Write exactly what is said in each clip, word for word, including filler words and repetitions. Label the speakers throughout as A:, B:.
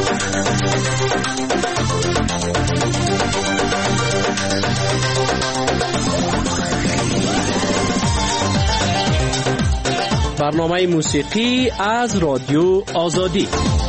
A: برنامه موسیقی از رادیو آزادی.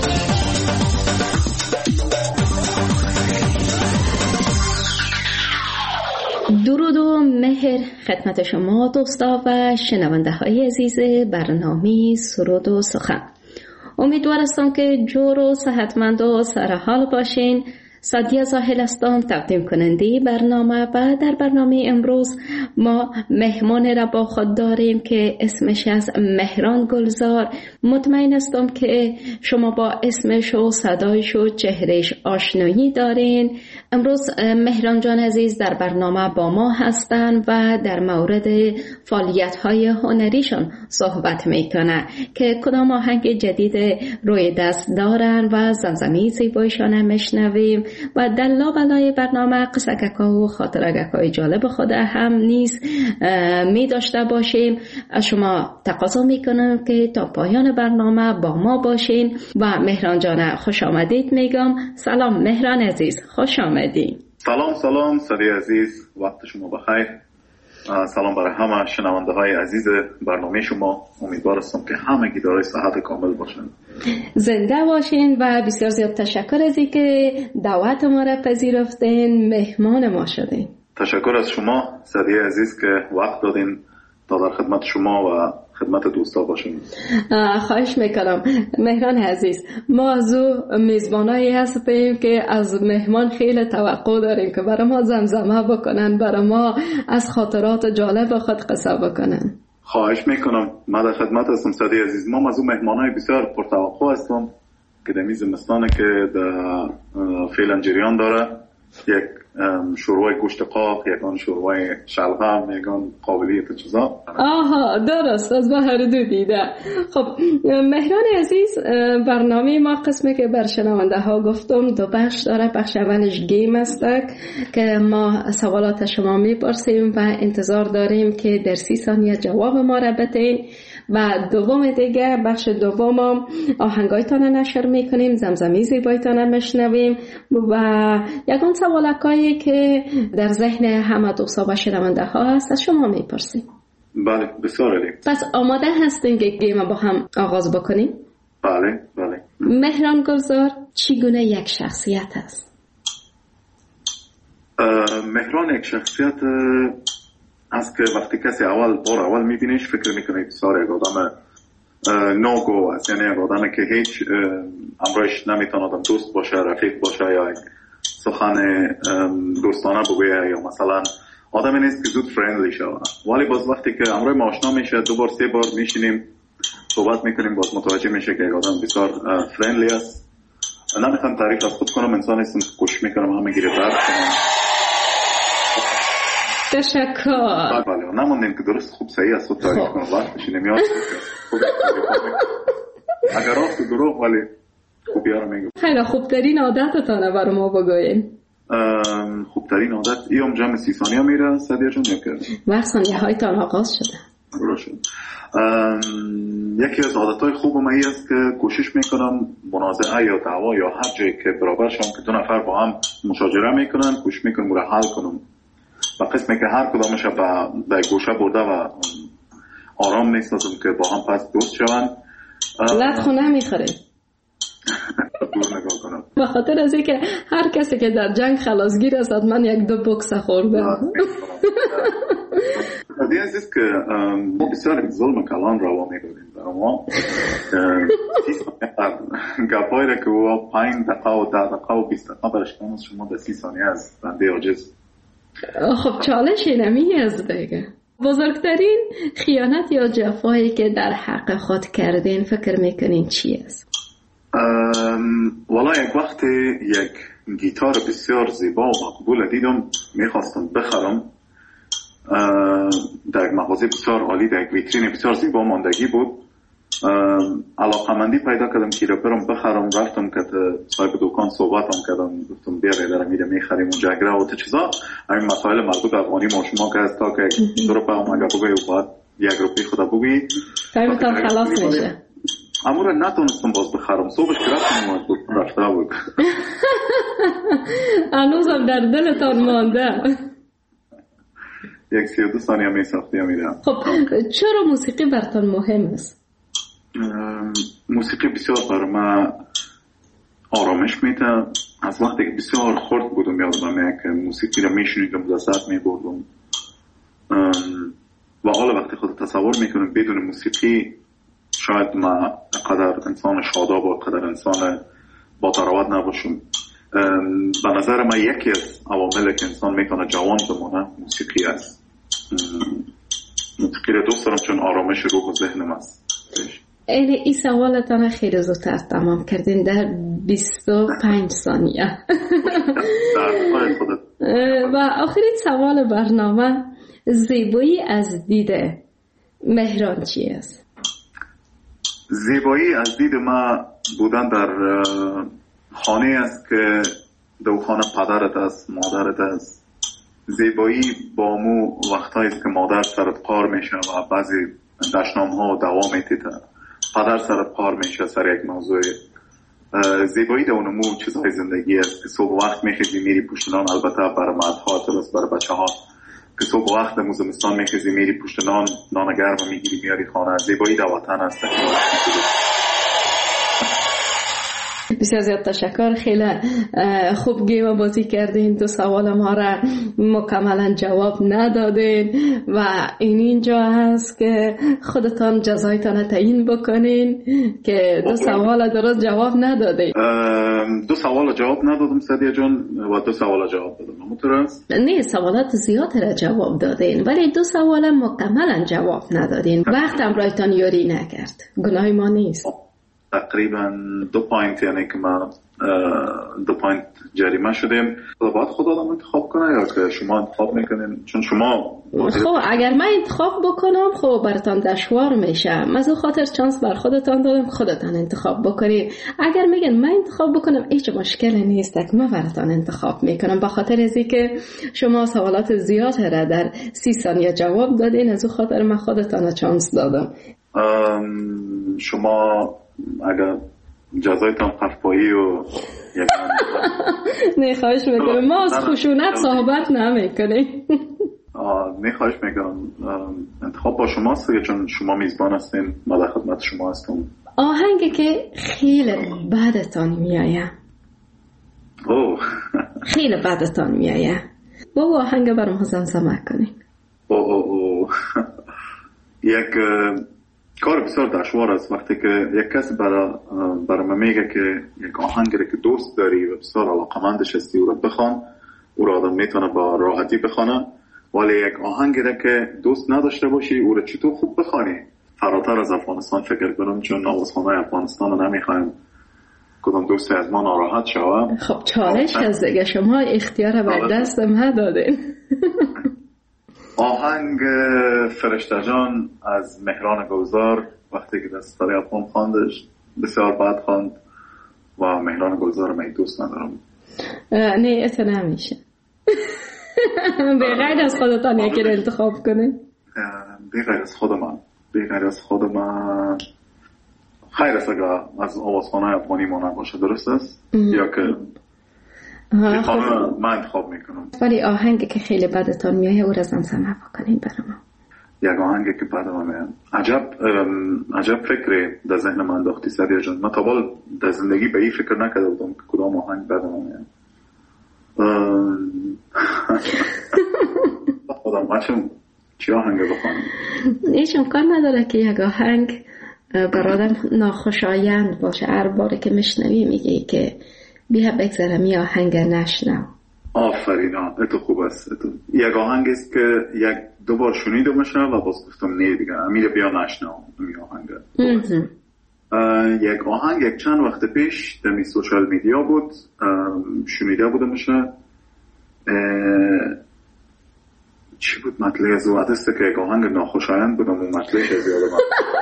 B: درود و مهر خدمت شما دوستا و شنونده های عزیز برنامه سرود و سخن. امیدوار هستم که جور و صحتمند و سرحال باشین. سادیه زاهل هستم، تقدیم کننده برنامه، و در برنامه امروز ما مهمان را با خود داریم که اسمش از مهران گلزار. مطمئن هستم که شما با اسمش و صدایش و چهرهش آشنایی دارین. امروز مهران جان عزیز در برنامه با ما هستن و در مورد فعالیت‌های هنریشون صحبت میکنه که کدام آهنگ جدید روی دست دارن و زمزمه زیبایشان هم میشنویم و در لابلای برنامه قصه‌گک‌ها و خاطره‌گک‌های جالب خود هم نیز می داشته باشیم. از شما تقاضا میکنم که تا پایان برنامه با ما باشین و مهران جان خوش آمدید میگم. سلام مهران عزیز، خوش آمدید.
C: سلام سلام سادی عزیز، وقت شما بخیر. سلام برای همه شنونده های عزیز برنامه شما. امیدوار هستم که همگی دارای صحت کامل باشن،
B: زنده باشین و بسیار زیاد تشکر از اینکه دعوت ما را پذیرفتین، مهمان ما شدین.
C: تشکر از شما سادی عزیز که وقت دادین تا در خدمت شما و خدمت دوستا باشیم.
B: خواهش میکنم مهران عزیز. ما از او میزبانایی هستیم که از مهمان خیلی توقع داریم که برای ما زمزمه بکنن، برای ما از خاطرات جالب خود قصه بکنن.
C: خواهش میکنم، من در خدمت هستم سادی عزیز. ما از اون مهمانای بسیار پرتوقع هستم که در میز زمستانه که در فعلا جریان داره. یک شوربای گوشت قاق، یکان شوربای شلغم، یکان قابلیت چیزا.
B: آها درست، از بهر دو دیده. خب مهران عزیز، برنامه ما قسمی که بر شنونده ها گفتم دو بخش داره. بخش اولش گیم است که ما سوالات شما میپرسیم و انتظار داریم که در سی ثانیه جواب ما را بدین، و دوم دیگه بخش دوم آهنگایتان نشر میکنیم، زمزمه زیبایتان میشنویم و یکان سوالکایی که در ذهن همه دوستا و شنونده ها هست از شما میپرسیم.
C: بله بسیار عالی.
B: پس آماده هستین که گیم با هم آغاز بکنیم؟
C: بله بله.
B: مهران گلزار چگونه یک شخصیت است؟
C: مهران یک شخصیت است که وقتی کسی اول بار اول میبینیش فکر میکنه بسیار یک آدم نوگو است، یعنی یک آدم که هیچ امرش نمیتونه آدم دوست باشه، رفیق باشه یا سخن دوستانه بگویه، یا مثلا آدمی نیست که زود فرندلی شود. ولی باز وقتی که امروی ما آشنا میشه، دو بار سه بار میشینیم صحبت میکنیم، باز متوجه میشه که یک آدم بسیار فرندلی است. نمیخوام تعریف از خود کنم، انسان هستم که کوشش میکنم همه گیره برد کنم.
B: تشکر.
C: بله نموندیم که درست خوب صحیح است خود تعریف کنم، وقت بشینیم یاد اگر راست و دروغ ولی خوبی ها رو میگم.
B: خیلی خوبترین عادتتانه برای ما بگوین.
C: خوبترین عادت ایام جمع سی ثانیه میره سادیه جون نکرد
B: وقت ثانیه های تان آغاز شده.
C: درست. یکی از عادتهای خوبم ای است که کوشش میکنم منازعه یا دعوا یا هر جایی که برابر شم که دو نفر با هم مشاجره میکنن، کوشش میکنم رو حل کنم و قسمی که هر کدامش به گوشه برده و آرام نیستم که با هم پس دوست شون.
B: لط خونه میخوره
C: دور نگاه کنم
B: به خاطر از اینکه هر کسی که در جنگ خلاصگیر است من یک دو بوکس خوردم.
C: دیگه است که ما بسیار ظلم کلان روا میکنیم برای ما گپایی را که او پنج دقیقه و ده دقیقه و بیست دقیقه برشتان شما در سی ثانیه از بنده عاجز.
B: خب چالش اینمی است دیگه. بزرگترین خیانت یا جفایی که در حق خود کردین فکر میکنین چی است؟
C: والا یک وقت یک گیتار بسیار زیبا و مقبول دیدم، میخواستم بخرم. در یک مغازه بسیار عالی، در یک ویترین بسیار زیبا ماندگی بود. علاقمندی پیدا کردم که رو برم بخرم. رفتم که صاحب دکان صحبتم کردم، گفتم بیا دارم میره میخریم اونجا اگر و تو چیزا همین مسائل مربوط به افغانی ما شما که از تا که دو روپا اومگه بگوی و بعد یک روپی خدا بگوی
B: تایمتان خلاص میشه.
C: اما رو نتونستم باز بخرم. صبحش که رفتم رفته بود.
B: هنوزم در دلتان مانده.
C: یک سی و دو ثانیه می ساختی میرم.
B: خب چرا موسیقی براتون مهم است؟
C: موسیقی بسیار برای من آرامش میده. از وقتی که بسیار خرد بودم یادم که موسیقی رو میشنیدم لذت میبردم و حالا وقتی خود تصور میکنم بدون موسیقی شاید من قدر انسان شاداب و قدر انسان با تراوت نباشم. به نظر من یکی از عواملی که انسان میتونه جوان بمونه موسیقی است. موسیقی رو دوست دارم چون آرامش روح و ذهنم است.
B: این ای سوالتان خیلی زودتر تمام کردین در بیست و پنج ثانیه. و آخرین سوال برنامه، زیبایی از دید مهران چی است؟
C: زیبایی از دید ما بودن در خانه است که دو خانه پدرت است، مادرت است. زیبایی با مو وقتایی است که مادر سرت پار میشه و بعضی دشنام ها دوام میتیده، پدر سرت پار میشه سر یک موضوع. زیبایی در اونمو چیزهای زندگی است که صبح وقت میخیزی میری پشت نان، البته برای مردها درست برای بچه ها که صبح وقت در زمستان میخیزی میری پشت نان، نان گرم میگیری میاری خانه. زیبایی در وطن است.
B: بسیار زیاد تشکر. خیلی خوب گیم بازی کردین. دو سوال ما را مکملا جواب ندادین و این اینجا هست که خودتان جزایتان تعیین بکنین که دو سوال درست جواب ندادین.
C: دو سوال جواب ندادم سدیه جان و دو سوال جواب دادم. همونطورست؟
B: نه، سوالات زیاد را جواب دادین ولی دو سوال مکملا جواب ندادین. وقت هم رایتان یاری نکرد. گناه ما نیست.
C: تقریبا دو پوینت، یعنی که ما دو پوینت جریمه شدیم. باید خود آدم انتخاب کنه یا که شما انتخاب میکنین؟ چون شما
B: خب اگر من انتخاب بکنم خب براتان دشوار میشه. از اون خاطر چانس بر خودتان دادم خودتان انتخاب بکنید. اگر میگن من انتخاب بکنم هیچ مشکلی نیست که من براتان انتخاب میکنم. به خاطر از اینکه شما سوالات زیاد را در سی ثانیه جواب دادین از اون خاطر من خودتان چانس دادم.
C: شما اگر جزایتان قفایی و
B: نه خواهش میکنم، ما از خشونت صحبت نمیکنیم.
C: نه خواهش میکنم، انتخاب با شماست چون شما میزبان هستین، ما در خدمت شما هستم.
B: آهنگی که خیلی بعدتان میایه
C: اوه
B: خیلی بعدتان میایه با آهنگ برام زمزمه کنین.
C: اوه اوه یک کار بسیار دشوار است وقتی که یک کس برای برای من میگه که یک آهنگی که دوست داری و بسیار علاقمندش هستی او را بخوان، او را آدم میتونه با راحتی بخونه، ولی یک آهنگی که دوست نداشته باشی او را چطور خوب بخوانی؟ فراتر از افغانستان فکر کنم، چون آوازخوان‌های افغانستان رو نمیخوایم کدام دوستی از ما ناراحت شود.
B: خب چالش هست دیگه، شما اختیار بر دست ما دادین.
C: آهنگ فرشته جان از مهران گلزار وقتی که دست ستاره افغان خواندش بسیار بد خواند و مهران گلزار من دوست ندارم.
B: نه ات نمیشه. به غیر از خودتان یکی رو انتخاب کنه.
C: به غیر از خود من به غیر از خود من خیر است اگر از آوازخوان‌های افغانی ما نباشه، درست است؟ یا که خب من انتخاب میکنم.
B: ولی آهنگی که خیلی بدتان میایه او را زمزمه بکنین برای ما.
C: یک آهنگی که بدم میاد. عجب عجب فکری در ذهن من انداختی سریع جان. من تا حالا در زندگی به این فکر نکرده بودم که کدام آهنگ بدم میاد. خودم بچم چی آهنگ بخوانم؟
B: هیچ امکان نداره که یک آهنگ برادر ناخوشایند باشه. هر باره که میشنوی میگی که بیا بگذارم یه آهنگ نشنو.
C: آفرین، اتو خوب است. اتو. یک آهنگ است که یک دو بار شنیده میشه و باز گفتم نه دیگه امیر بیا نشنو این آهنگ. یک آهنگ یک چند وقت پیش در سوشال میدیا بود، شنیده بوده میشه. چی بود مطلع از او عدسته که یک آهنگ ناخوشایند بودم و مطلعش از یادم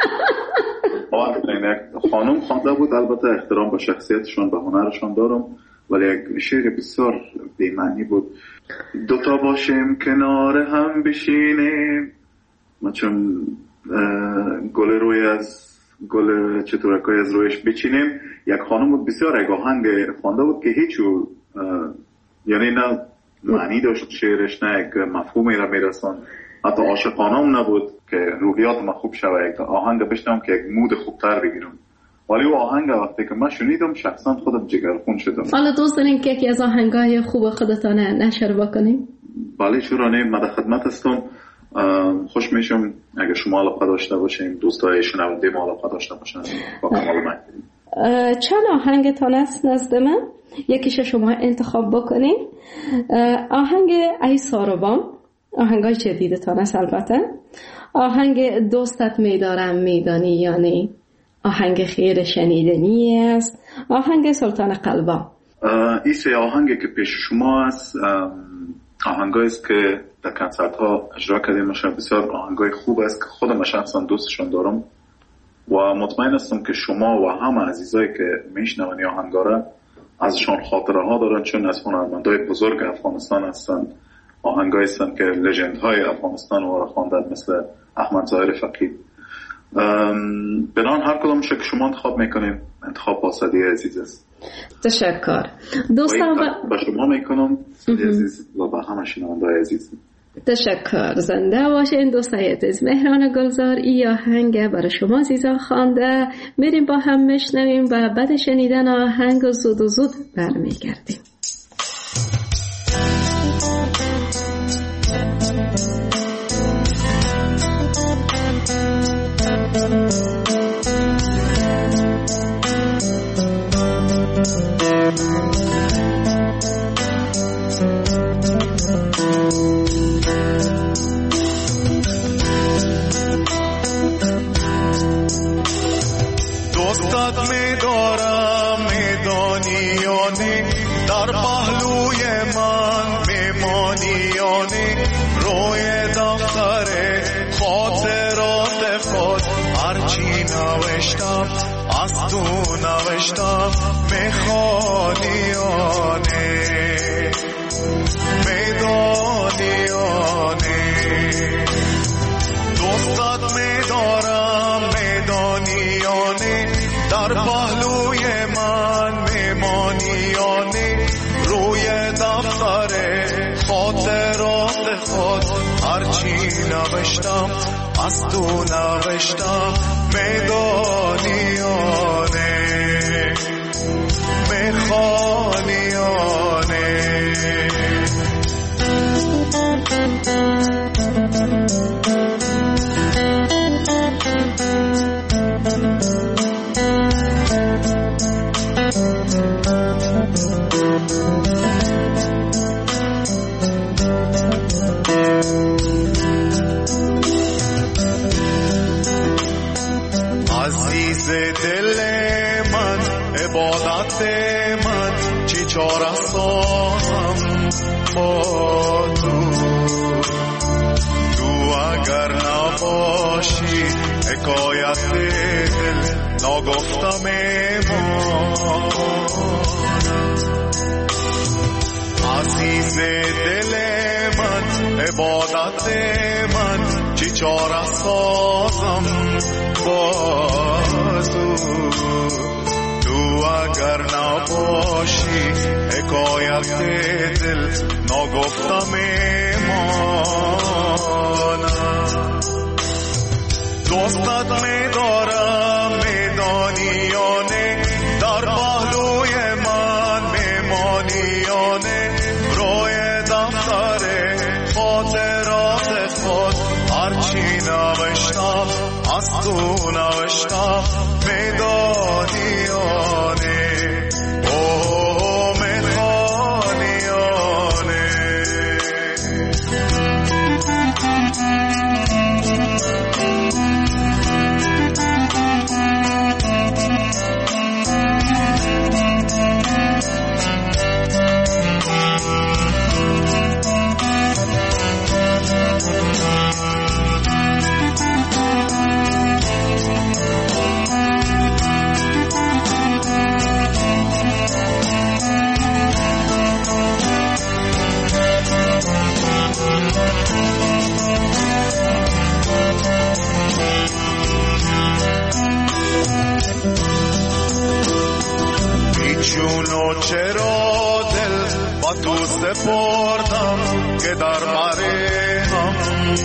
C: خانم خوانده بود. البته احترام به شخصیتشون به هنرشون دارم، ولی یک شعر بسیار بی‌معنی بود. دوتا باشیم کنار هم بشینیم، ما چون گل روی از گل چطورکای از رویش بچینیم، یک خانم بود بسیار یک آهنگ خوانده بود که هیچ یعنی نه معنی داشت شعرش، نه یک مفهومی را میرسان، حتی عاشقانه هم نبود که روحیات ما خوب شوه. یک آهنگ بشنم که یک مود خوبتر بگیرم، ولی او آهنگ وقتی که من شنیدم شخصا خودم جگرخون شدم.
B: حالا دوست دارین که یکی از آهنگای خوب خودتان نشر بکنیم؟
C: بله چرا نه، من در خدمت هستم. خوش میشم اگر شما علاقه داشته باشین، دوستای شنونده ما علاقه داشته باشن با کمال میل.
B: چند آهنگتان است نزد من؟ یکیش شما انتخاب بکنین. آهنگ ای ساروان، آهنگای جدیدتان است البته. آهنگ دوستت میدارم میدانی یا نه، آهنگ خیر شنیدنی است. آهنگ سلطان قلبا.
C: این سه آهنگی که پیش شما است آهنگایی است که در کنسرت ها اجرا کردیم. مشه بسیار آهنگای خوب است که خودم شخصا دوستشون دارم و مطمئن هستم که شما و همه عزیزایی که میشنون این آهنگا را ازشان خاطره ها دارن، چون از هنرمندای بزرگ افغانستان هستن. آهنگایی هستن که لژند های افغانستان رو خواندن، مثل احمد ظاهر فقیه. بنان هر کدومش که شما انتخاب میکنیم انتخاب باسدی عزیز است.
B: تشکر دوستان،
C: با شما میکنم عزیز و با همه شنونده‌های عزیز.
B: تشکر. زنده باشین دوستای عزیز. مهران گلزار ای آهنگ برای شما عزیزان خوانده. میریم با هم میشنویم و بعد شنیدن آهنگ زود و زود برمیگردیم.
D: دوستت می‌دارم میدانی یا نه، در پهلوی من میمانی یا نه، روی دفتر خاطرات خود هرچی نوشتم از تو نوشتم، میخوانی یا نه، میدانی یا نه. دوستت می‌دارم میدانی یا نه، در پهلوی من میمانی یا نه، روی دفتر خاطرات خود هرچی نوشتم از تو نوشتم، میدانی یا نه، میخوانی یا نه. عزیز دل من، عبادت من، چی چاره سازم با تو، تو اگر نباشی حکایت دل نگفتم ایمان. عزیز دل من، عبادت من، چی چاره سازم با تو، تو اگر نباشی حکایت دل نگفتم ایمانم. دوستت میدارم میدانی یا نه، در پهلوی من میمانی یا نه، روی دفتر خاطرات خود هرچی نوشتم از تو نوشتم، میدانی یا نه، اوه میخوانی یا نه. و چرا دل با تو سپردم که در بره هم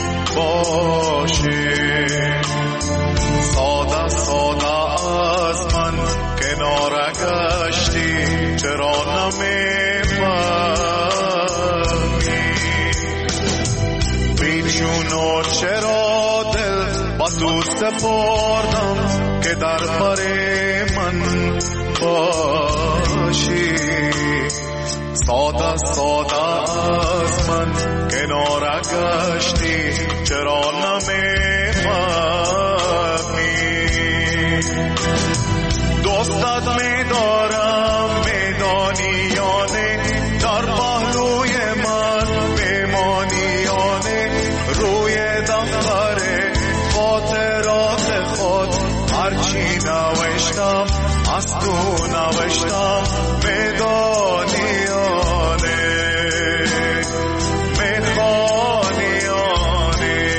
D: باشی. ساده ساده از من کنار گشتی چرا نمیفهمی؟ بیچون و چرا دل با تو سپردم که در بره من باشی. ساده ساده از من کنار گشتی چرا نمیفهمی؟ دوستت میدارم میدانی یا نه، در پهلوی من میمانی یا نه، روی دفتر خاطرات خود هرچی نوشتم از تو نوشتم میدانی یا نه، میخوانی یا نه،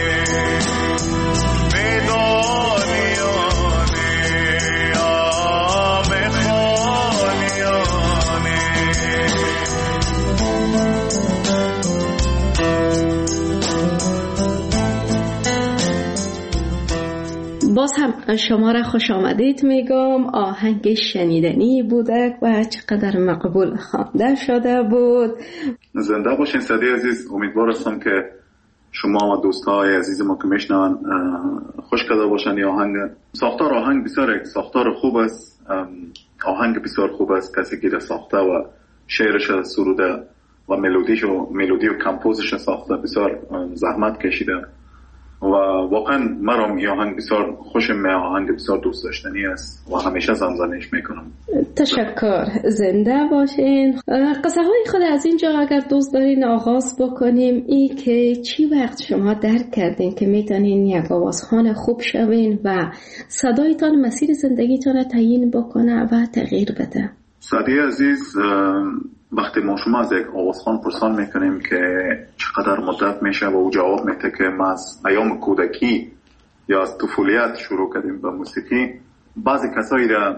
D: میدانی یا نه، آه میخوانی یا نه.
B: باز هم شما را خوش آمدید میگم. آهنگ شنیدنی بوده و چقدر مقبول خوانده شده بود.
C: زنده باشین سعدی عزیز. امیدوار هستم که شما و دوستای عزیز ما که میشنون خوش کرده باشن. این آهنگ ساختار آهنگ بسیار ساختار خوب است، آهنگ بسیار خوب است. کسی که ساخته و شعرش سروده و ملودیش و ملودی و کمپوزش ساخته بسیار زحمت کشیده و واقعا مرام این آهنگ بسیار خوشم میاد. آهنگ بسیار دوست داشتنی است و همیشه زمزمه‌اش میکنم.
B: تشکر. زنده باشین. قصه های خود از اینجا اگر دوست دارین آغاز بکنیم، ای که چی وقت شما درک کردین که میتونین یک آوازخوان خوب شوین و صدایتان مسیر زندگیتان را تعیین بکنه و تغییر بده؟
C: سعدی عزیز، وقتی ما شما از یک آوازخوان پرسان میکنیم که چقدر مدت میشه و او جواب میده که ما از ایام کودکی یا از طفولیت شروع کردیم به موسیقی، بعضی کسایی را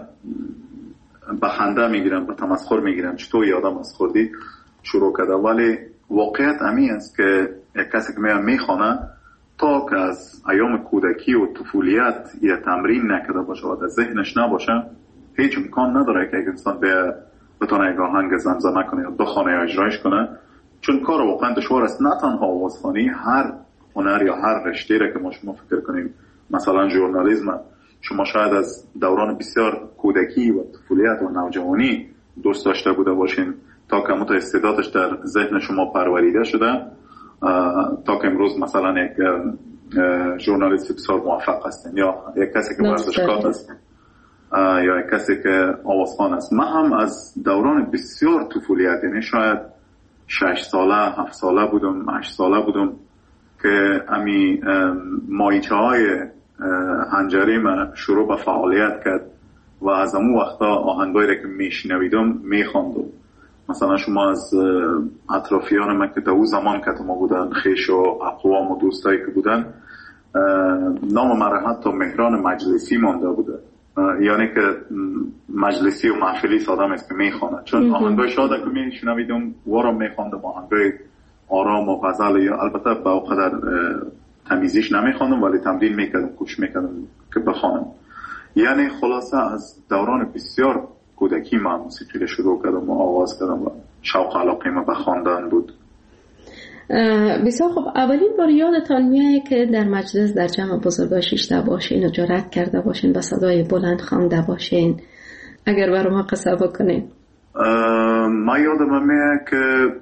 C: به خنده میگیرن، به تمسخر میگیرن، چطور یادم از خوردی شروع کرده. ولی واقعیت امی است که یک کسی که میاد میخوانه تا که از ایام کودکی و طفولیت یا تمرین نکرده باشه و در ذهنش نباشه، هیچ امکان نداره که یک انسان به بتونه یک آهنگ زمزمه کنه یا بخونه یا اجرایش کنه، چون کار واقعا دشوار است. نه تنها آوازخوانی، هر هنر یا هر رشته را که ما شما فکر کنیم، مثلا ژورنالیسم، شما شاید از دوران بسیار کودکی و طفولیت و نوجوانی دوست داشته بوده باشین تا که مت استعدادش در ذهن شما پروریده شده تا که امروز مثلا یک ژورنالیست بسیار موفق هستین یا یک کسی که ورزشکار هستین یا یک کسی که آوازخوان است. من هم از دوران بسیار طفولیت، یعنی شاید شش ساله، هفت ساله بودم، هشت ساله بودم که امی مایچه های هنجری من شروع به فعالیت کرد و از امو وقتا آهنگایی را که میشنویدم میخواندم. مثلا شما از اطرافیان من که در اون زمان که ما بودن، خیش و اقوام و دوستایی که بودن، نام من حتی مهران مجلسی مانده بوده، یعنی که مجلسی و محفلی سادم است که میخوانه، چون آهنگای شاده که میشنویدم وارم میخواندم، آهنگای آرام و غزل یا البته با قدر تمیزیش نمیخواندم ولی تمرین میکردم، کوشش میکردم که بخوانم. یعنی خلاصه از دوران بسیار کودکی من موسیقی رو شروع کردم و آغاز کردم و شوق علاقه من به خواندن بود.
B: بسیار خب. اولین بار یادتان میاد که در مجلس در جمع بزرگای شیشته باشین و جرأت کرده باشین و صدای بلند خوانده باشین؟ اگر برای ما قصه بکنین.
C: من یادم میاد که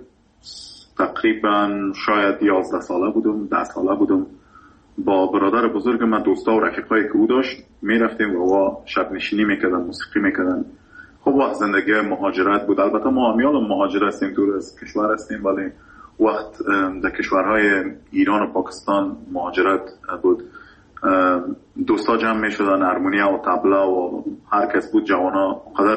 C: تقریبا شاید یازده ساله بودم، ده ساله بودم، با برادر بزرگ من، دوستا و رفیقایی که او داشت، میرفتیم و شب نشینی میکردن، موسیقی میکردن. خب وقت زندگی مهاجرت بود، البته ما همیال مهاجر هستیم، دور از کشور هستیم، ولی وقت در کشورهای ایران و پاکستان مهاجرت بود. دوستا جمع میشدن، هارمونیا و طبلا و هر کس بود، جوانا قدر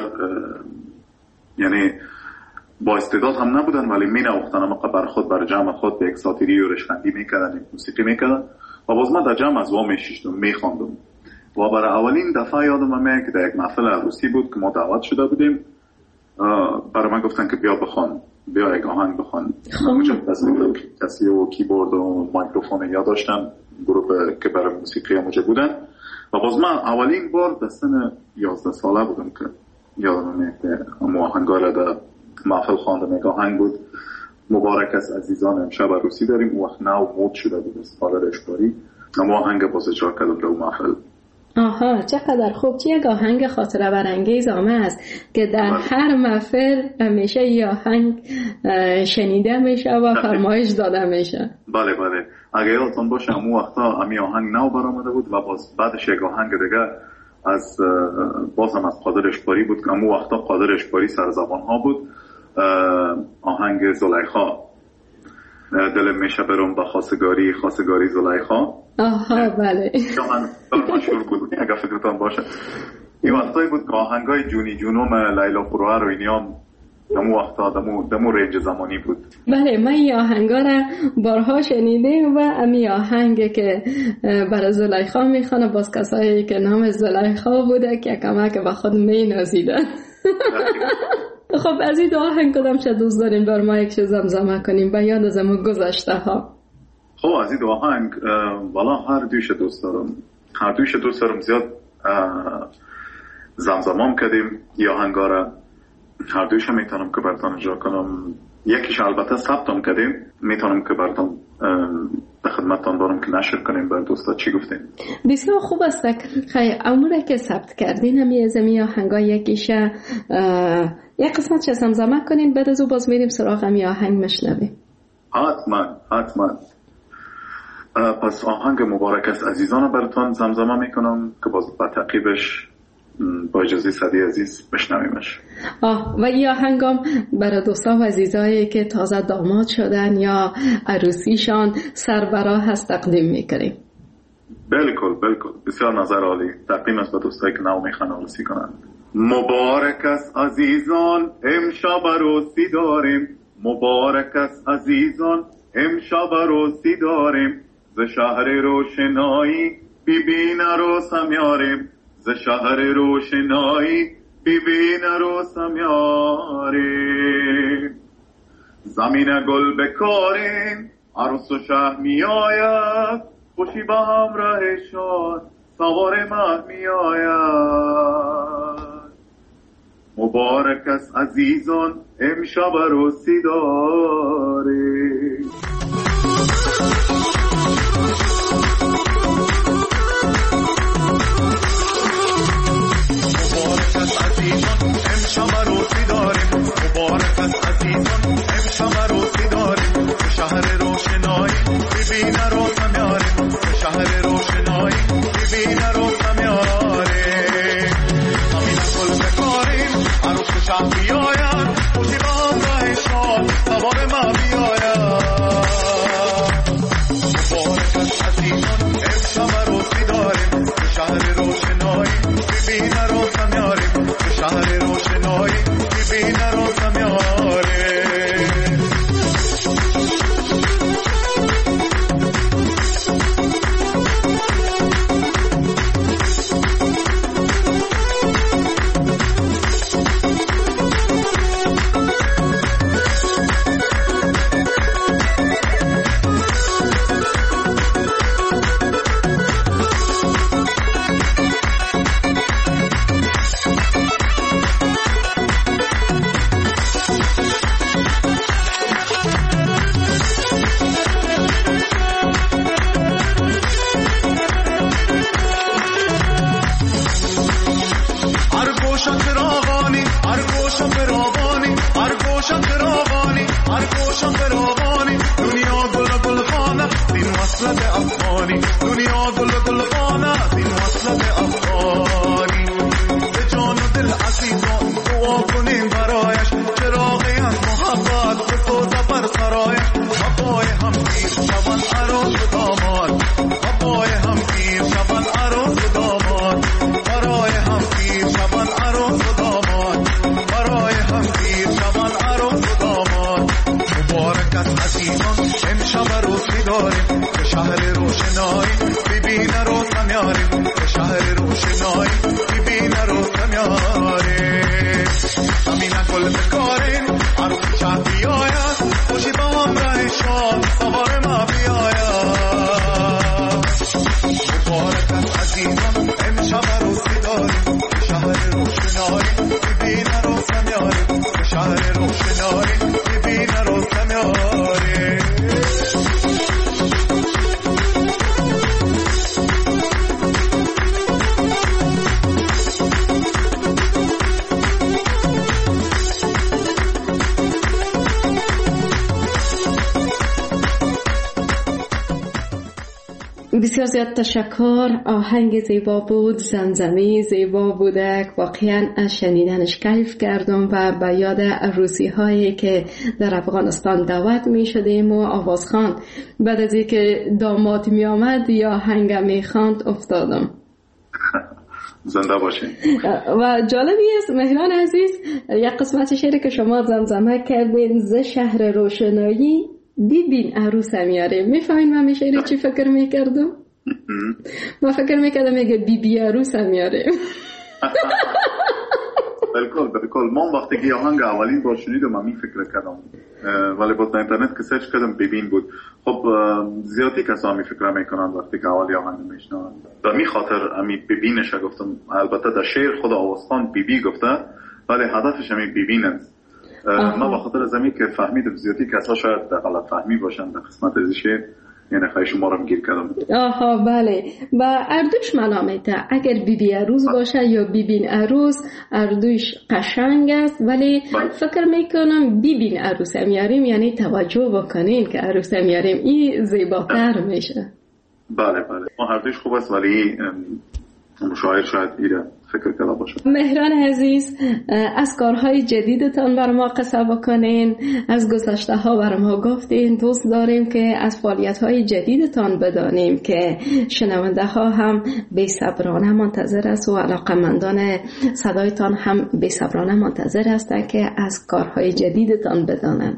C: یعنی با استعداد هم نبودن ولی می نوختن، اما بر خود بر جمع خود به یک ساتیری و رشخندی میکردن، موسیقی میکردن و باز من در جمع از وا میشیشتم، میخواندم. و برای اولین دفعه یادم میاد که در یک محفل عروسی بود که ما دعوت شده بودیم برای من گفتن که بیا بخوان، بیا یک آهنگ بخوان. من کسی و کیبورد و میکروفون یا داشتم، گروه که برای موسیقی موجه بودن. و باز من اولین بار در سن یازده ساله بودم که یادمه که آهنگا را در محفل خواندم. یک آهنگ بود مبارک است عزیزان امشب عروسی داریم. اون وقت نو مود شده بود از سالار اشباری. اما آهنگ باز اجرا کردم در محفل.
B: آها، چقدر خوب. چه یک آهنگ خاطره برانگیز است که در بله. هر محفل همیشه یه آهنگ شنیده میشه و فرمایش داده میشه.
C: بله بله. اگه یادتون باشه اون وقتا امی آهنگ نو برآمده بود و باز بعدش یک آهنگ دیگه از بازم از قادر اشباری بود که اون وقتا قادر اشباری سر زبان ها بود. آهنگ زلیخا، دل میشه برم با خواستگاری خواستگاری زلیخا.
B: آها بله.
C: من مشهور بود اگه فکرتان باشه. این وقتایی بود که آهنگای جونی جونوم لیلا پروهر و اینیام دمو وقتا دمو, دمو رنج زمانی بود.
B: بله، من این آهنگا را بارها شنیدم و امی آهنگ که برای زلیخا میخوانه باز کسایی که نام زلیخا بوده که کمک به خود می نازیدن. خب از این دو آهنگ کدام چه دوست داریم بر ما یک چه زمزمه کنیم به یاد از امون گذشته ها؟
C: خب از این دو آهنگ والا هر دویش دوست دارم، هر دویش دوست دارم. زیاد زمزمام کردیم یا آهنگا را، هر دویش میتونم که براتون اجرا کنم. یکیش البته ثبتم کردیم، میتونم که براتون در خدمتتان دارم که نشر کنیم بر دوستا چی گفتیم.
B: بسیار خوب است. خیلی اموره که ثبت کردین همی از امی آهنگا یکیشه یک قسمت چه زمزمه کنیم، بعد از او باز میریم سراغ امی آهنگ مشنویم.
C: حتما حتما. پس آهنگ مبارک است عزیزان براتون زمزمه میکنم که باز با تعقیبش با اجازه صدی عزیز بشنویمش.
B: آه، و این آهنگام برای دوستا و عزیزایی که تازه داماد شدن یا عروسیشان سربراه هست تقدیم میکنیم.
C: بلکل بلکل، بسیار نظر عالی. تقدیم است به دوستایی که نو میخوان عروسی کنند. مبارک است عزیزان امشب عروسی داریم، مبارک است عزیزان امشب عروسی داریم. ز شهر روشنایی ببین عروسم یاریم، ز شهر روشنایی ببین عروسم یاریم. زمین گل بکاریم عروس و شه می آید، خوشی به همراهشان سوار مه می آید. مبارک است عزیزان امشب عروسی داریم.
D: امشب عروسی داریم، مبارک است عزیزان امشب عروسی داریم. شهر روشنایی ببین عروسم یاریم، شهر روشنایی ببین عروسم یاریم. زمین گل بکاریم عروس و شه بیاید، خوشی به همراهشان سوار مه بیاید. مبارک است عزیزان امشب عروسی داریم، شهر روشنایی ببین عروسم یاریم، شهر روشنایی ببین عروسم یاریم. دنیا گل گل خانه این وصلت افغانی. به جان و دل عزیزان دعا کنیم برایش، چراغی از محبت به سوزه بر سرایش. بابای هم پیر شبان عروس و داماد، بابای هم پیر شبان عروس و داماد، برای هم پیر شبان عروس و داماد، برای هم پیر شبان عروس و داماد. مبارک است عزیزان امشب عروسی داریم، به شهر روشنایی ببین عروسم یاریم، به شهر روشنایی ببین عروسم یاریم. زمین گل
B: بسیار زیاد تشکر. آهنگ زیبا بود، زمزمه زیبا بودک. واقعا شنیدنش کیف کردم و به یاد عروسی هایی که در افغانستان دعوت می شدیم و آوازخوان بعد از اینکه داماد می آمد یا آهنگ می خواند افتادم.
C: زنده باشین.
B: و جالبی است مهران عزیز، یک قسمت شعری که شما زمزمه کردین، ز شهر روشنایی ببین عروسم یاره. میفهمین من شعری چی فکر میکردم؟ من فکر میکردم میگه بی بی عروسم یاره.
C: بالکل بالکل. من وقتی که آهنگ اولین بار شنیدم من می فکر کردم، ولی با اینترنت که سرچ کردم ببین بود. خب زیادی کسا می فکر میکنن وقتی که اولی آهنگ میشنون. و می خاطر امی ببینش گفتم. البته در شعر خود آوازخوان بی بی گفته، ولی هدفش امی ببین است. من با خاطر زمین که فهمیدم زیادی کسا شاید غلط فهمی باشن در قسمت از شعر، یعنی خواهی شما رو میگیر کردم.
B: آها بله. و اردوش ملامته، اگر بی بی عروس باشه یا بیبین عروس، اردوش قشنگ است، ولی بله. فکر میکنم بیبین عروس میاریم یعنی توجه بکنین که عروس میاریم، این زیباتر میشه.
C: بله بله. ما اردوش خوب است، ولی مشاعر شاید ایره فکر کرده باشه.
B: مهران عزیز، از کارهای جدیدتان بر ما قصه بکنین، از گذشته ها بر ما گفتین. دوست داریم که از فعالیت های جدیدتان بدانیم که شنونده ها هم بی صبرانه منتظر است و علاقمندان صدایتان هم بی صبرانه منتظر هستند که از کارهای جدیدتان بدانن.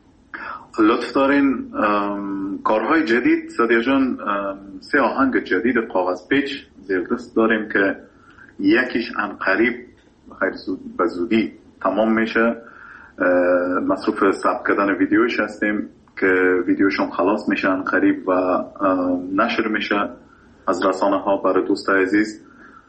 C: لطف دارین. کارهای جدید سادیا جان، سه آهنگ جدید کاغذ پیچ زیر دست داریم که یکیش ان قریب خیلی زود به زودی تمام میشه. مصروف ثبت کردن ویدیوش هستیم که ویدیوشون خلاص میشه ان قریب و نشر میشه از رسانه ها برای دوست عزیز.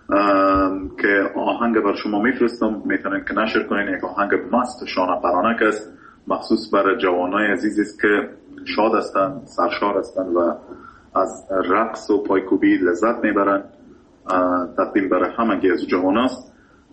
C: که آهنگ بر شما میفرستم، میتونین که نشر کنین. یک آهنگ مست شانه پرانک است، مخصوص برای جوانای عزیز است که شاد هستن، سرشار هستن و از رقص و پایکوبی لذت میبرن. تقدیم برای همه از جوان است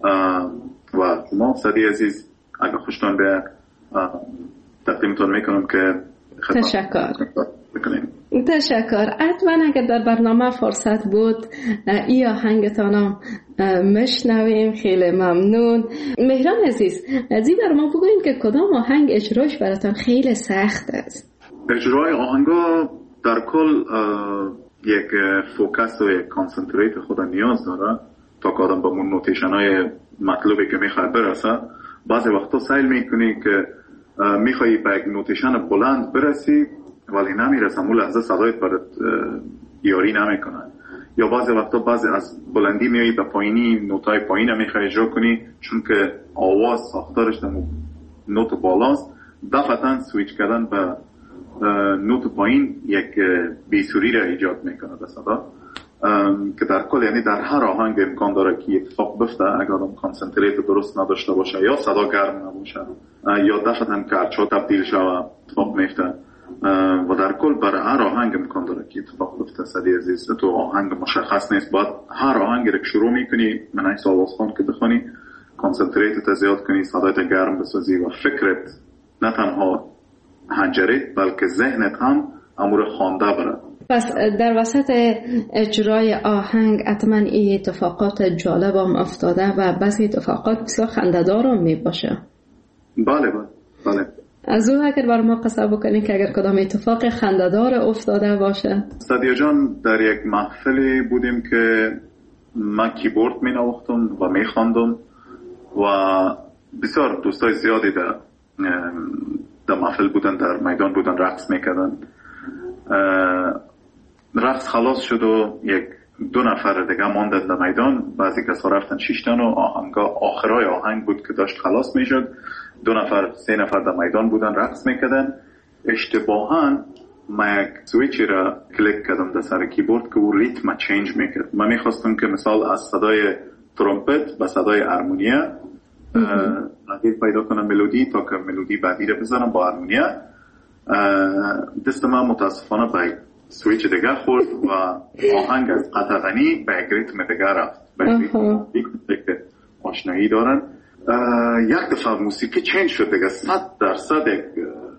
C: و شما صدی عزیز اگر خوشتان به تقدیمتون میکنم که
B: تشکر بکنیم. تشکر. حتما اگر در برنامه فرصت بود ای آهنگتانم مشنویم. خیلی ممنون. مهران عزیز، ازی بر ما بگویم که کدام آهنگ اجراش براتون خیلی سخت است؟
C: اجرای آهنگا در کل یک فوکس و یک کانسنتریت خود نیاز داره تا که آدم با مون نوتیشن های مطلوبی که میخواد برسه. بعضی وقتا سیل میکنی که میخوایی به یک نوتیشن بلند برسی ولی نمیرسه، اون لحظه صدایت برات یاری نمیکنه. یا بعضی وقتا بعضی از بلندی میایی به پایینی، نوتای پایین میخوایی اجرا کنی چون که آواز ساختارش در نوت بالاست. دفعتا سویچ کردن به نوت پایین یک بیسوری را ایجاد میکنه به صدا، که در کل یعنی در هر آهنگ امکان داره که اتفاق بفته اگر آدم کانسنتریت درست نداشته باشه، یا صدا گرم نباشه یا دفعتا کارچا تبدیل شوه اتفاق میفته. و در کل برای هر آهنگ امکان داره که اتفاق بفته. صدی عزیز تو آهنگ مشخص نیست، باید هر آهنگ را که شروع میکنی من ایس آوازخوان که بخونی کانسنتریت زیاد کنی، صدایت گرم بسازی و فکرت نه تنها هنجرت بلکه ذهنت هم امور خوانده بره.
B: پس در وسط اجرای آهنگ حتما این اتفاقات جالب هم افتاده و بعضی اتفاقات بسیار خنده‌دار هم می باشه.
C: بله بله بله.
B: از او اگر بر ما قصه بکنید که اگر کدام اتفاق خنده‌دار افتاده باشه.
C: صدیا جان، در یک محفلی بودیم که من کیبورد می نواختم و می خواندم و بسیار دوستای زیادی در در محفل بودن، در میدان بودن، رقص میکردن. رقص خلاص شد و یک دو نفر دیگه ماندن در میدان. بعضی کسا رفتن شیشتن و آهنگا آخرای آهنگ بود که داشت خلاص میشد. دو نفر سه نفر در میدان بودن رقص میکردن. اشتباهاً من یک سویچی را کلیک کردم در سر کیبورد که او ریتم چینج میکرد. من میخواستم که مثال از صدای ترومپت به صدای هارمونیا تغییر پیدا کنم ملودی تا که ملودی بعدی رو بزنم با هارمونیا. دست من متاسفانه به سویچ دیگه خورد و آهنگ از قطع غنی به یک ریتم دیگه رفت، به یک ریتم که آشنایی دارن. یک دفعه موسیقی چینج شد دیگه، صد درصد یک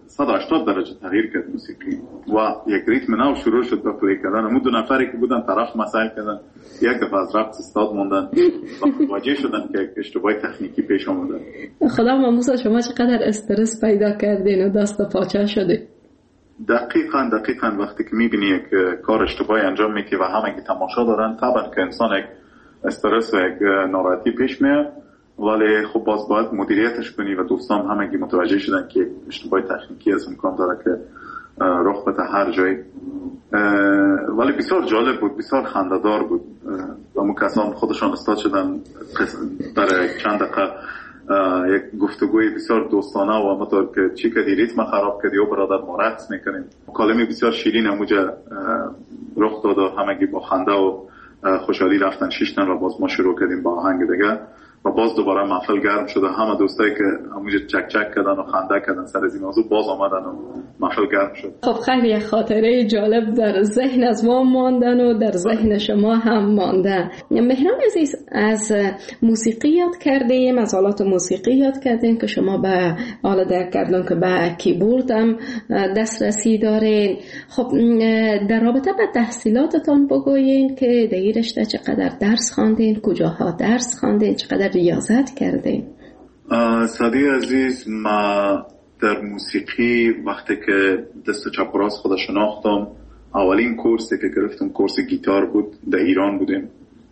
C: صد و هشتاد درجه تغییر کرد موسیقی و یک ریتم نو شروع شد به پلی کردن. همون دو نفری که بودن طرف مسائل کردن، یک دفعه از رقص استاد موندن و متوجه شدن که اشتباه تکنیکی پیش آمده.
B: خدا ماموسا شما چقدر استرس پیدا کردین و دست پاچه شده؟
C: دقیقاً دقیقاً وقتی که میبینی یک کار اشتباهی انجام میدی و همه که تماشا دارن، طبعا که انسان یک استرس و یک ناراحتی پیش میاد، ولی خب باز باید مدیریتش کنی و دوستان همگی متوجه شدن که اشتباه تکنیکی از امکان داره که رخ بده هر جایی. ولی بسیار جالب بود، بسیار خنده‌دار بود و اون کسان خودشان استاد شدن برای چند دقیقه یک گفتگوی بسیار دوستانه و همونطور که چی کردی ریتم خراب کردی و برادر ما رقص میکنیم. مکالمه بسیار شیرین همونجا رخ داد و همگی با خنده و خوشحالی رفتن شیشتن و باز ما شروع کردیم با آهنگ دیگه و باز دوباره محفل گرم شد و همه دوستایی که همونجا چک چک کردن و خنده کردن سر از این موضوع باز آمدن و محفل گرم شد.
B: خب خیلی خاطره جالب در ذهن از ما ماندن و در ذهن شما هم مانده. مهران عزیز، از موسیقی یاد کردیم، از آلات موسیقی یاد کردیم که شما به آلات در کردن که به کیبورد هم دسترسی دارین. خب در رابطه با تحصیلاتتان بگوین که در این رشته چقدر درس خواندین، کجاها درس خواندین، چقدر ریاضت کردین؟
C: سادی عزیز، ما در موسیقی وقتی که دست چپ و راست خود شناختم، اولین کورسی که گرفتم کورس گیتار بود. در ایران بودیم.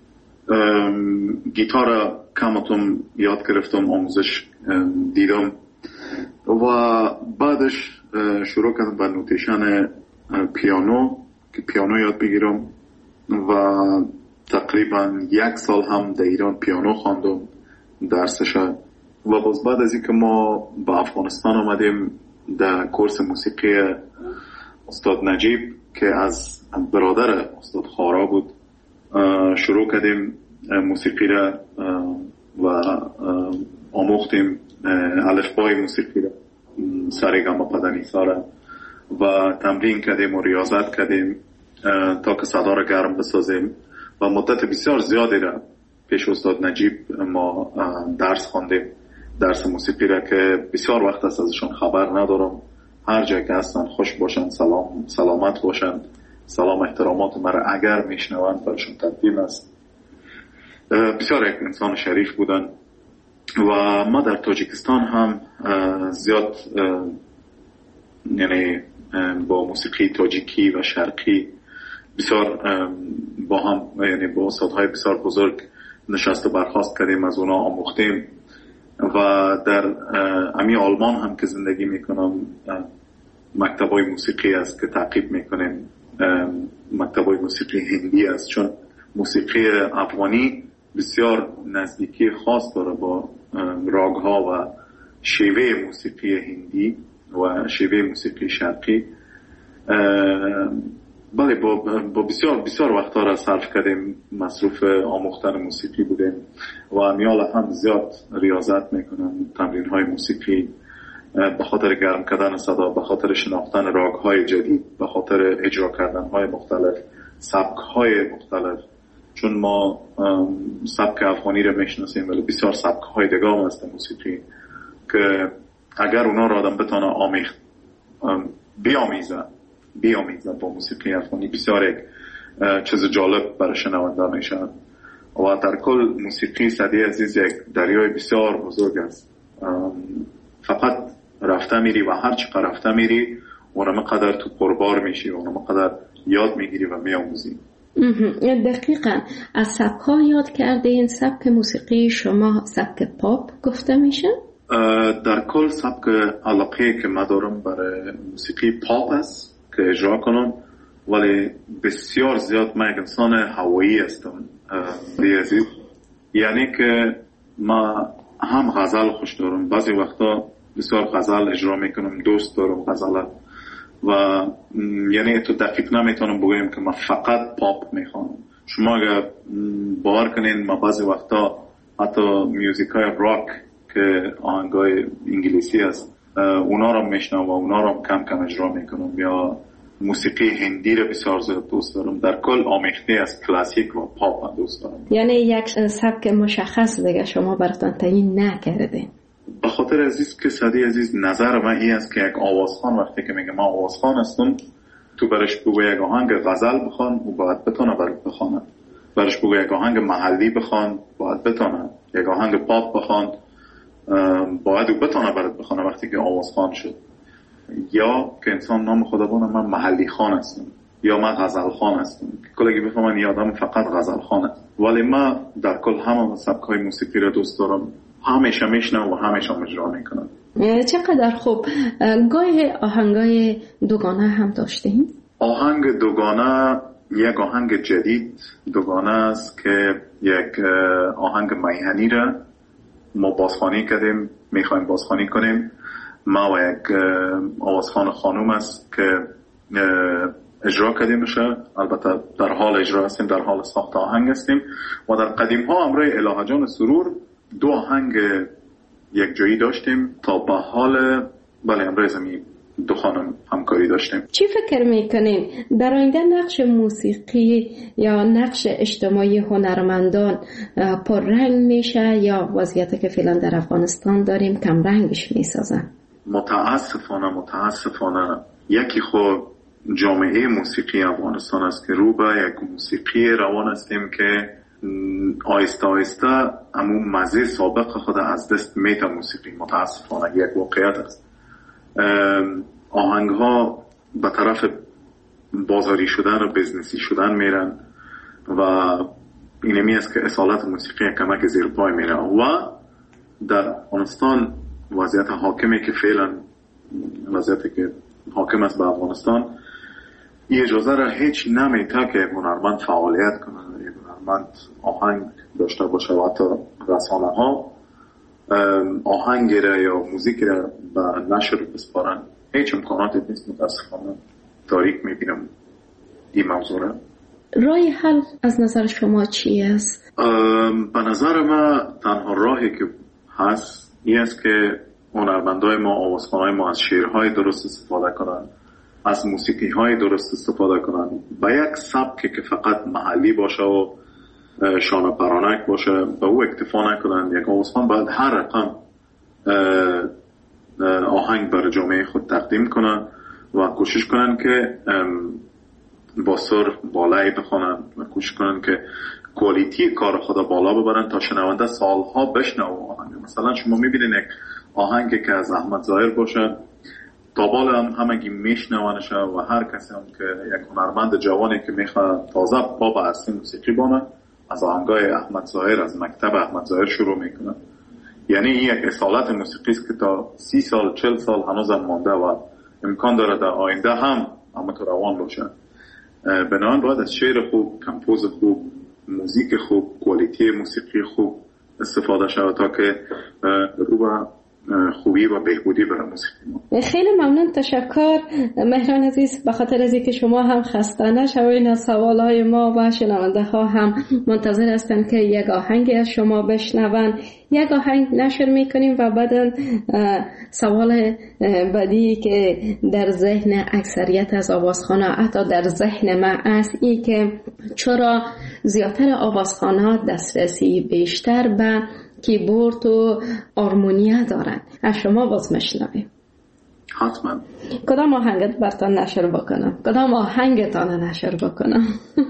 C: گیتار کمتون یاد گرفتم، آموزش دیدم و بعدش شروع کردم به نوتیشن پیانو که پیانو یاد بگیرم و تقریبا یک سال هم در ایران پیانو خواندم درسش. و باز بعد از اینکه ما به افغانستان آمدیم در کورس موسیقی استاد نجیب که از برادر استاد خارا بود شروع کردیم موسیقی را و آموختیم الفبای موسیقی را، ساریگاما پدنیسا را و تمرین کردیم و ریاضت کردیم تا که صدا را گرم بسازیم و مدت بسیار زیادی را پیش استاد نجیب ما درس خواندیم، درس موسیقی را که بسیار وقت است ازشون خبر ندارم. هر جای که هستن خوش باشند، سلام سلامت باشند، سلام احترامات مرا اگر میشنوند برشون تقدیم است. بسیار یک انسان شریف بودن و ما در تاجیکستان هم زیاد یعنی با موسیقی تاجیکی و شرقی بسیار با هم یعنی با استادهای بسیار بزرگ نشست و برخاست کردیم، از اونا آموختیم و در امی آلمان هم که زندگی میکنم مکتبای موسیقی است که تعقیب میکنیم، مکتبای موسیقی هندی است، چون موسیقی افغانی بسیار نزدیکی خاص داره با راگها و شیوه موسیقی هندی و شیوه موسیقی شرقی. بله با, با بسیار بسیار وقتا را صرف کردیم، مصروف آموختن موسیقی بودیم و امیال هم زیاد ریاضت میکنم، تمرین های موسیقی به خاطر گرم کردن صدا، به خاطر شناختن راگ های جدید، به خاطر اجرا کردن های مختلف، سبک های مختلف، چون ما سبک افغانی را میشناسیم ولی بسیار سبک های دیگه هم هست موسیقی که اگر اونا را آدم بتانه آمیخت بیامیزه بیامیزه با موسیقی افغانی بسیار یک چیز جالب برای شنونده میشه. و در کل موسیقی سادی عزیز یک دریای بسیار بزرگ است، فقط رفته میری و هر چقدر رفته میری اونم قدر تو پربار میشی و اونم قدر یاد میگیری و میآموزی.
B: دقیقاً. از سبک ها یاد کرده این سبک موسیقی شما سبک پاپ گفته میشه؟
C: در کل سبک علاقه که من دارم برای موسیقی پاپ است که اجرا کنم، ولی بسیار زیاد من یک انسان هوایی هستم عزیز، یعنی که ما هم غزل خوش دارم، بعضی وقتا بسیار غزل اجرا میکنم، دوست دارم غزل و یعنی تو دقیق نمیتونم بگویم که من فقط پاپ میخوانم. شما اگر باور کنین ما بعضی وقتا حتی میوزیک های راک که آهنگای انگلیسی است اونا رو میشنم و اونا رو کم کم اجرا میکنم، یا موسیقی هندی رو بسیار زیاد دوست دارم. در کل آمیخته از کلاسیک و پاپ دوست دارم.
B: یعنی یک سبک مشخص دیگه شما براتون تعیین نکردین؟
C: به خاطر عزیز که سعدی عزیز نظر من این است که یک آوازخوان وقتی که میگه ما آوازخوان هستم، تو برش بگو یک آهنگ غزل بخوان و باید بتونه برش بخوانه، برش بگو یک آهنگ محلی بخوان باید بتونه، یک آهنگ پاپ بخوان باید او بتونه برات بخوانه وقتی که آوازخوان شد. یا که انسان نام خدا بونه من محلی خان هستم یا من غزل خان هستم، کلگی بفهمن یه آدم فقط غزل خان است، ولی من در کل همه سبک‌های موسیقی را دوست دارم، همیشه میشنم و همیشه اجرا میکنم.
B: چقدر خوب. گاهی آهنگای دوگانه هم داشتین؟
C: آهنگ دوگانه یک آهنگ جدید دوگانه است که یک آهنگ میهنی را ما بازخوانی کردیم، میخوایم بازخوانی کنیم. ما و یک آوازخوان خانوم است که اجرا کردیم بشه، البته در حال اجرا هستیم، در حال ساخت آهنگ هستیم. و در قدیم ها امروی الهه جان سرور دو آهنگ یک جایی داشتیم تا به حال بله امروی زمین دو خانم همکاری داشتیم.
B: چی فکر میکنین در آینده نقش موسیقی یا نقش اجتماعی هنرمندان پررنگ میشه یا وضعیتی که فعلا در افغانستان داریم کم رنگش میسازن؟
C: متاسفانه متاسفانه یکی خود جامعه موسیقی افغانستان است که رو به یک موسیقی روان هستیم که آیسته آیسته همون مزه سابق خود از دست میته. موسیقی متاسفانه یک واقعیت است. آهنگ ها به طرف بازاری شدن و بزنسی شدن میرن و اینمی است که اصالت موسیقی کمک زیر پای میره. و در افغانستان وضعیت حاکمی که فعلا وضعیتی که حاکم است به افغانستان این اجازه را هیچ نمیده که هنرمند فعالیت کنه، هنرمند آهنگ داشته باشه و حتی رسانه ها آهنگ را یا موزیک را به نشر بسپارن. هیچ امکاناتی نیست. متاسفانه تاریک میبینم این موضوع را.
B: راه حل از نظر شما چی است؟
C: به نظر من تنها راهی که هست این است که هنرمندای ما، آوازخوانای ما از شعرهای درست استفاده کنن، از موسیقی های درست استفاده کنن، با یک سبکی که فقط محلی باشه و شانه پرانک باشه به او اکتفا نکنن. یک آوازخوان باید هر رقم آهنگ بر جامعه خود تقدیم کنن و کوشش کنن که با سر بالایی بخونن و کوشش کنن که کوالیتی کار خود بالا ببرن تا شنونده سالها بشنوه آهنگ. مثلا شما میبینین یک آهنگی که از احمد ظاهر باشه تا بالا هم همگی میشنوانشه و هر کسی هم که یک هنرمند جوانی که میخواد تازه پا به اصلی موسیقی بانه از آهنگای احمد ظاهر، از مکتب احمد ظاهر شروع میکنه. یعنی این یک اصالت موسیقی است که تا سی سال چل سال هنوز هم مانده و امکان داره در آینده هم همونطور روان باشه. بنابراین باید از شعر خوب، کمپوز خوب، موزیک خوب، کوالیتی موسیقی خوب استفاده شود تا که رو به خوبی و بهبودی برای موسیقی ما.
B: خیلی ممنون، تشکر مهران عزیز، به خاطر از اینکه شما هم خسته نشوید. از سوالهای ما و شنونده ها هم منتظر هستن که یک آهنگ از شما بشنون. یک آهنگ نشر میکنیم و بعدا سوال بعدی که در ذهن اکثریت از آوازخوان‌ها حتی در ذهن من است این که چرا زیادتر آوازخوان‌ها دسترسی بیشتر به کیبورد و آرمونیا دارن؟ از شما باز میشنویم.
C: حتما.
B: کدام آهنگت براتون نشر بکنم؟ کدام آهنگتان نشر بکنم؟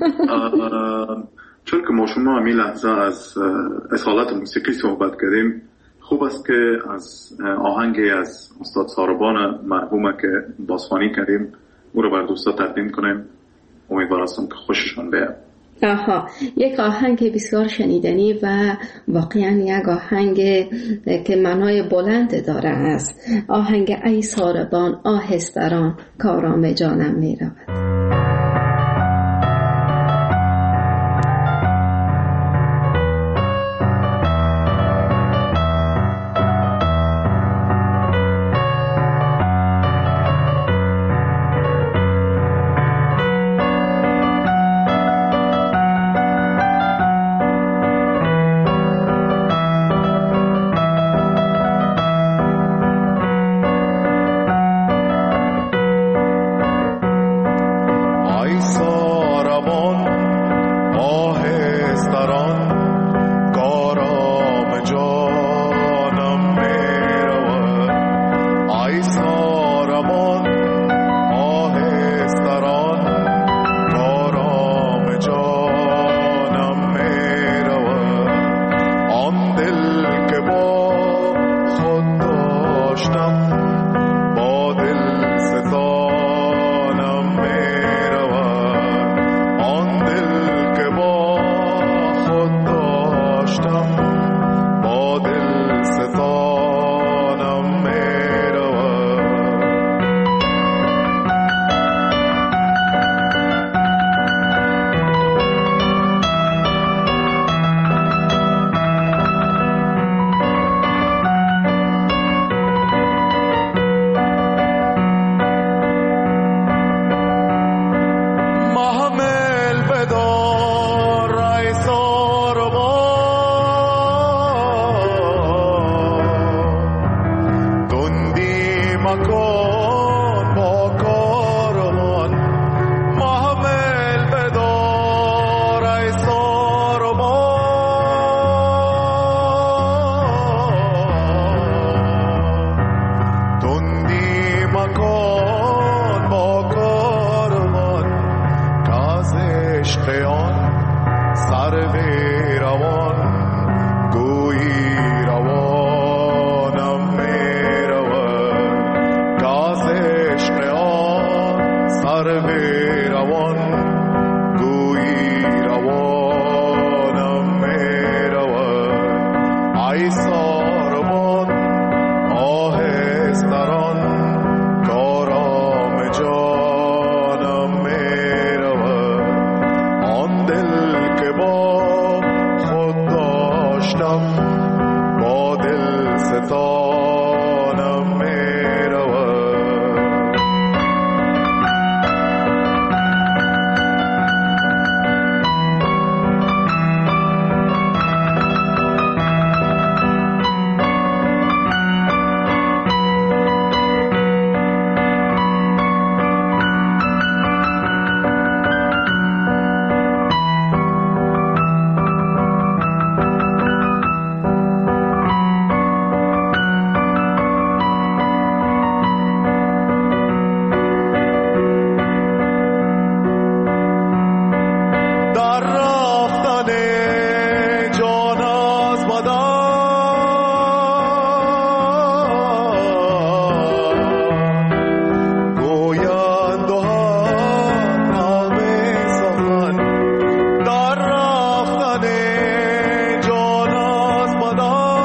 C: چون که ما شما همین لحظه از اصالت موسیقی صحبت کردیم، خوب است که از آهنگی از استاد ساربان مرحومه که بازخوانی کردیم او رو بر دوستا تقدیم کنیم. امیدوار هستم که خوششان بیاد.
B: آها، یک آهنگ بسیار شنیدنی و واقعا یک آهنگ که معنای بلند داره است. آهنگ ای ساربان آهستران کارام جانم می رود.
D: مکن با کاروان محمل بدار ای ساربان تندی مکن با کاروان که از عشق آن سر روان گویی روانم می رود که از عشق آن سر روان گویی روانم می رود ای ساربان آهستران کارام جانم می رود آن دل که با خود داشتم با دل ستانم می رود در رفتن جان از بدن گویند و هر نغمه سخن در رفتن جان از بدن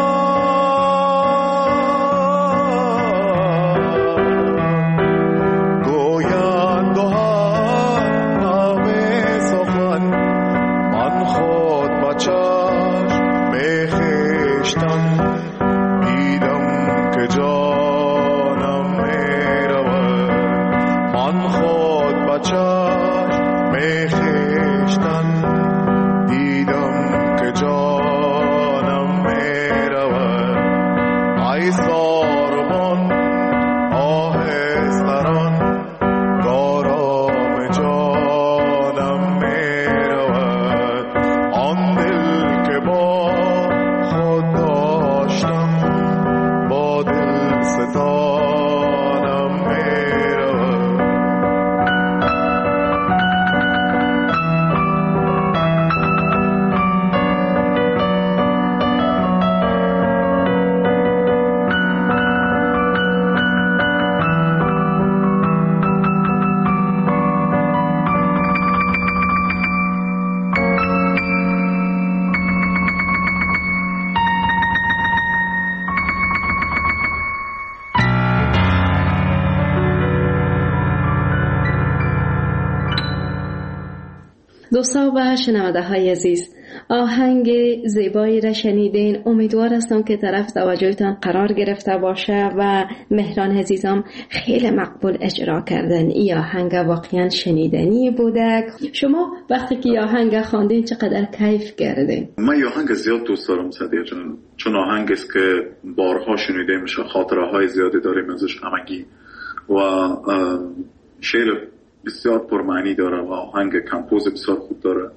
D: گویند و هر نغمه سخن من خود با چشم به خویشتن دیدم که جانم می رود من خود با چشم به خویشتن دیدم که جانم می رود ای ساربان آهستران کارام جانم می رود آن دل که با خود داشتم با دل ستانم می رود
B: دوستان و شنونده های عزیز، آهنگ زیبایی را شنیدین. امیدوار هستم که طرف توجهتان قرار گرفته باشه و مهران عزیزم خیلی مقبول اجرا کردن. این آهنگ واقعا شنیدنی بوده. شما وقتی که آهنگ خواندین چقدر کیف کردین؟
C: من این آهنگ زیاد دوست دارم صدیق جان، چون آهنگ است که بارها شنیده میشه، خاطره های زیادی داریم ازش همگی و شعر بسیار پرمعنی داره و آهنگ کمپوز بسیار خوب داره.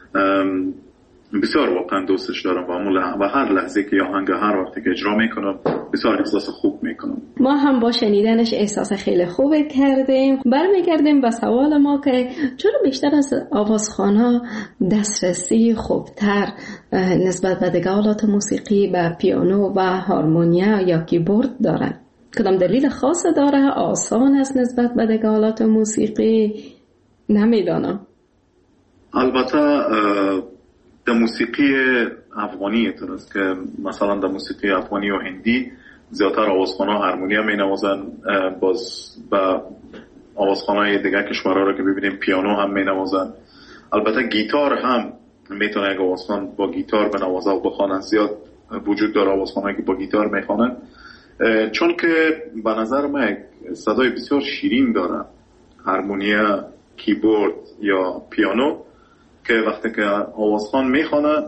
C: بسیار واقعا دوستش دارم و هر لحظه که آهنگ هر وقتی که اجرا میکنم بسیار احساس خوب میکنم.
B: ما هم با شنیدنش احساس خیلی خوب کردیم. برمیگردیم به سوال ما که چرا بیشتر از آوازخوان‌ها دسترسی خوبتر نسبت به دیگه آلات موسیقی به پیانو و هارمونیا یا کیبورد دارن؟ کدام دلیل خاص داره؟ آسان است نسبت به دیگه آلات موسیقی؟ نمیدانم.
C: البته در موسیقی افغانی اینطور است که مثلا در موسیقی افغانی و هندی زیادتر آوازخوان‌ها هارمونیا می نوازن، باز با آوازخوان‌های دیگه کشورها رو که ببینیم پیانو هم می نوازن. البته گیتار هم میتونه یک آوازخوان با گیتار بنوازه و بخوانن. زیاد وجود داره آوازخوان‌هایی که با گیتار میخوانن، چون که به نظر من صدای بسیار شیرین داره هارمونیا، کیبورد یا پیانو، که وقتی که آوازخوان میخوانه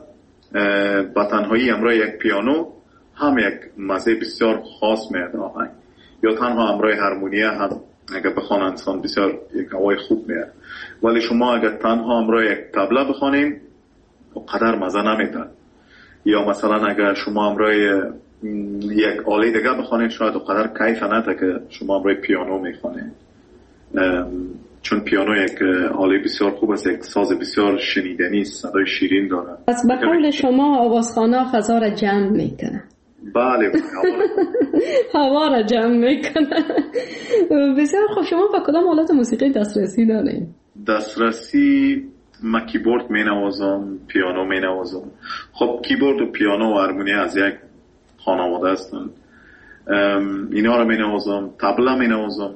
C: با تنهایی همراه یک پیانو هم یک مزه بسیار خاص میده آهنگ. یا تنها همراه هارمونیه هم اگر بخوان انسان بسیار یک هوای خوب میاد. ولی شما اگر تنها همراه یک طبله بخوانین قدر مزه نمیده. یا مثلا اگر شما همراه یک آله دیگه بخوانین شاید قدر کیف نده که شما همراه پیانو میخوانین، چون پیانو یک آله بسیار خوب است، یک ساز بسیار شنیدنی است، صدای شیرین داره.
B: پس به قول شما آوازخوان‌ها فضا را جمع میکنه.
C: بله
B: هوا را جمع میکنه. بسیار خوب. شما با کدام آلات موسیقی دسترسی دارین؟
C: دسترسی من کیبورد می نوازم، پیانو می نوازم. خب کیبورد و پیانو و هارمونی از یک خانواده هستن. اینا رو می نوازم، طبله می نوازم،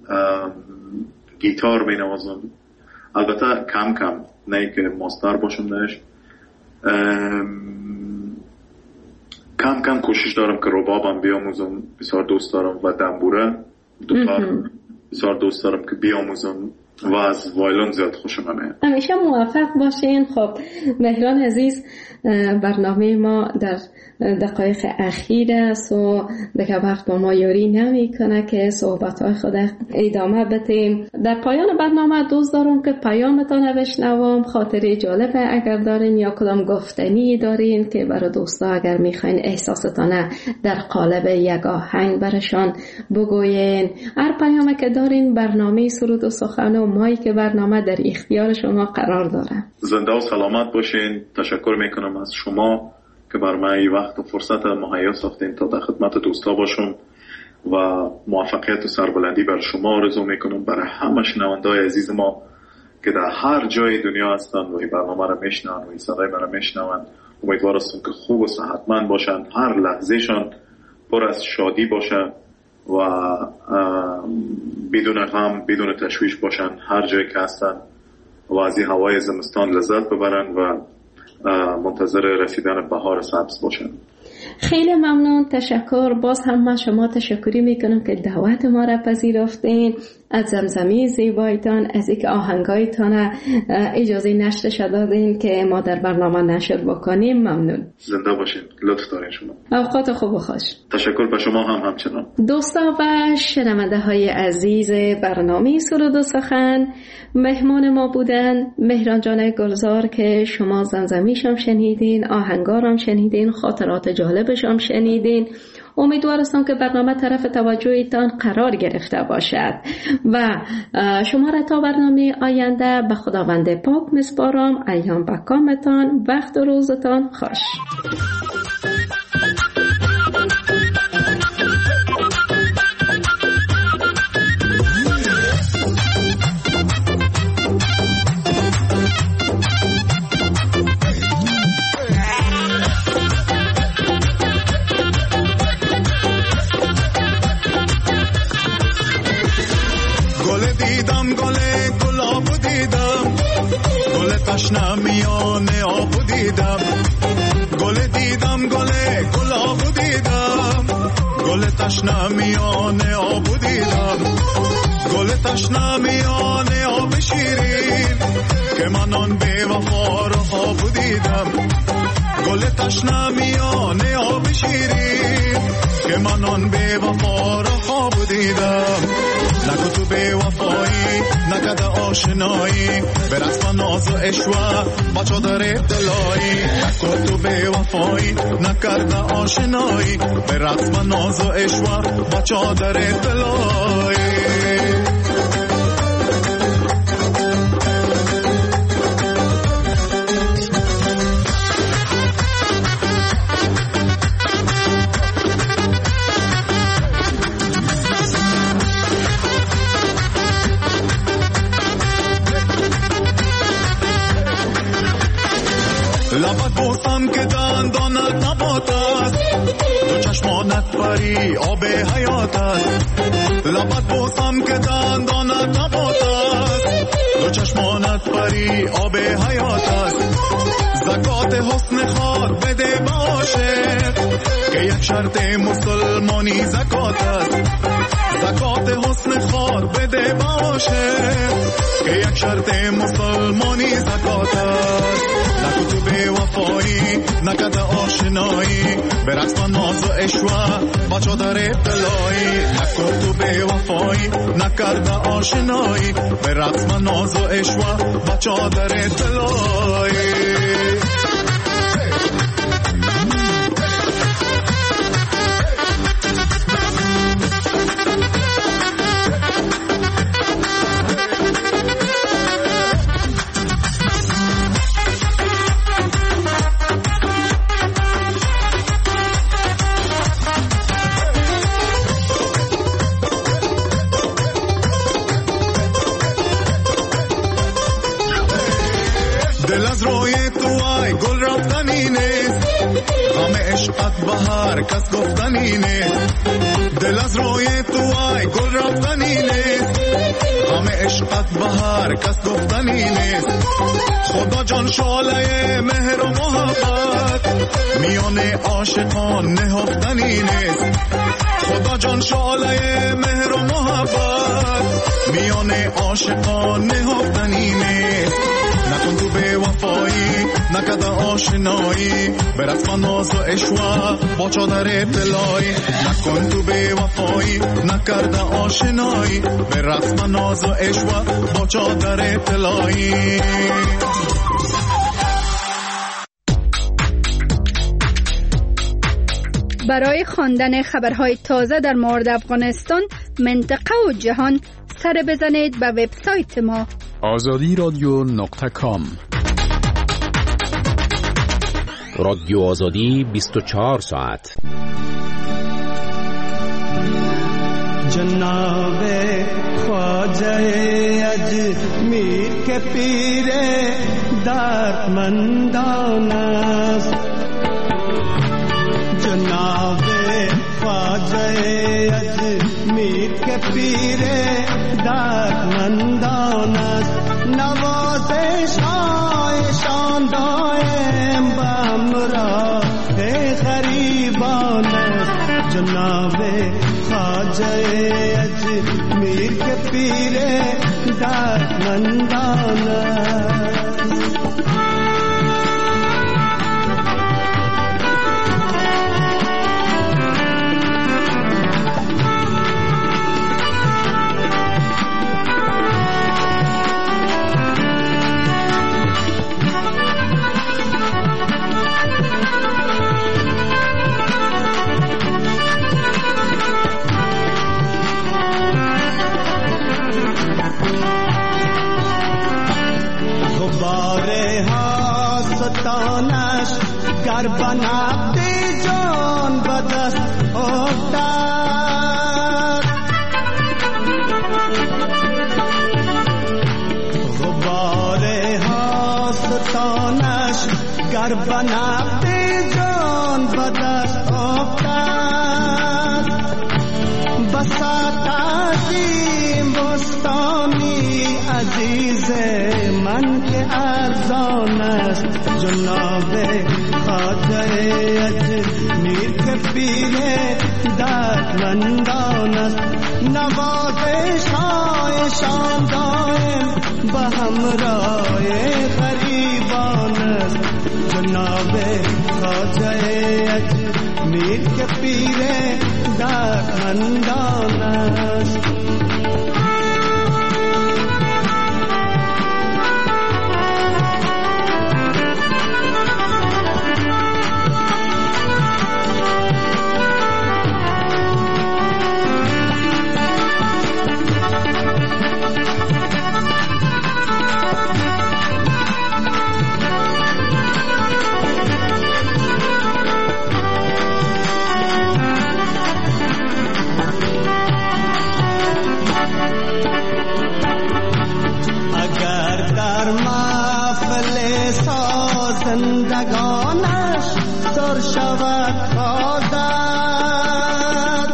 C: گیتار می نوازم. البته کم کم، نه که ماستر باشم درش. کم کم کوشش دارم که ربابم بیاموزم، بسیار دوست دارم، و دنبوره دوتا بسیار دوست دارم که بیاموزم، و از وایلون زیاد خوشم میاد.
B: همیشه موفق باشین. خب مهران عزیز، برنامه ما در دقایق اخیر است و دیگه وقت با ما یاری نمی کنه که صحبت‌های خود ادامه بدیم. در پایان برنامه دوست دارم که پیامتان بشنوم، خاطره جالب اگر دارین یا کدام گفتنی دارین که برای دوستا اگر میخواین احساستان در قالب یک آهنگ برشان بگوین. هر پیامی که دارین برنامه سرود و سخن و مایی که برنامه در اختیار شما قرار داره.
C: زنده و سلامت باشین. تشکر میکنم از شما که بر من این وقت و فرصت مهیا ساختین تا در خدمت دوستا باشم، و موفقیت و سربلندی بر شما آرزو میکنم، برای همه شنونده‌های عزیز ما که در هر جای دنیا هستن و این برنامه رو میشنون و این صدای من رو میشنون. امیدوارم که خوب و صحتمند باشن، هر لحظهشان پر از شادی باشه و بدون غم بدون تشویش باشن هر جایی که هستن، و از این هوای زمستان لذت ببرن و منتظر رسیدن بهار سبز باشن.
B: خیلی ممنون، تشکر. باز هم من شما تشکری میکنم که دعوت ما را پذیرفتین، از زمزمه زیبایتان، از اینکه آهنگایتان اجازه نشرش دادین که ما در برنامه نشر بکنیم. ممنون.
C: زنده باشین. لطف دارین شما.
B: اوقات خوب و خوش.
C: تشکر به شما هم همچنان.
B: دوستا و شنونده های عزیز برنامه سرود و سخن، مهمان ما بودن مهران جان گلزار که شما زمزمیشم شنیدین، آهنگارم شنیدین، خاطرات جالبشم شنیدین. امیدوارم که برنامه طرف توجهتان قرار گرفته باشد و شما را تا برنامه آینده به خداوند پاک میسپارم. ایام به کامتان، وقت و روزتان خوش.
D: میان آب دیدم، گل دیدم، گل گلاب دیدم، گل تشنه میان آب دیدم، گل تشنه میان آب شیرین که من آن بی وفا رو خواب دیدم، گل تشنه میان آب شیرین که من آن بی وفا رو خواب دیدم. نگو تو بی وفایی، نکده آشنایی، به رسم ناز و عشوه با چادر دلایی. نگو تو بی وفایی، نکرده آشنایی، به رسم ناز و عشوه با چادر دلایی. لبت بوسم که دندانت نبات است، دو چشمانت پری آب حیات است. لبت بوسم که دندانت نبات است، دو چشمانت پری آب حیات است. زکات حسن خار بده باشه که یک شرط مسلمانی زکات است. زکات حسن خار بده باشه که یک شرط مسلمانی زکات است. نگو تو بی وفایی، نکد آشنایی به رقص و ناز و عشوه با چادر ابتلایی نکن تو به وفایی نکرد آشنایی به رقص و ناز و عشوه با چادر ابتلایی دل از روی تو ای گل رفتنی نیست غم عشقت بهار کس گفتنی نیست دل از روی تو ای گل رفتنی نیست غم عشقت بهار کس گفتنی نیست خدا جان شعله مهر و محبت میان عاشقان نهفتنی نیست خدا جان شعله مهر و محبت میان عاشقان نهفتنی نیست نکن تو به وفایی نکد آشنایی به رقص و ناز و عشوه با چادر ابتلایی نکن تو به وفایی نکرد آشنایی به رقص و ناز و عشوه با چادر ابتلایی
E: برای خواندن خبرهای تازه در مورد افغانستان، منطقه و جهان سر بزنید به وبسایت ما
F: آزادی رادیو نقطه کام.
A: رادیو آزادی بیست و چهار ساعت.
G: جناب خواجه اجمیر کے پیر دردمندان است جناب خواجه اجمیر کے پیر دردمندان است نوازش شان دائم بامراه غریبان است جناب خواجه اجمیر کے پیر دردمندان است تانش گر بنابدی جان بدست افتاد غبار هاستانش گر بنابدی جان بدست افتاد بساتیم بستانی عزیز من که ارزان است جناب خواجه اجمیر کے پیر دردمندان است نوازش های شان دائم به همراه غریبان است جناب خواجه اجمیر کے پیر دردمندان است زندگانش سر شود خواهد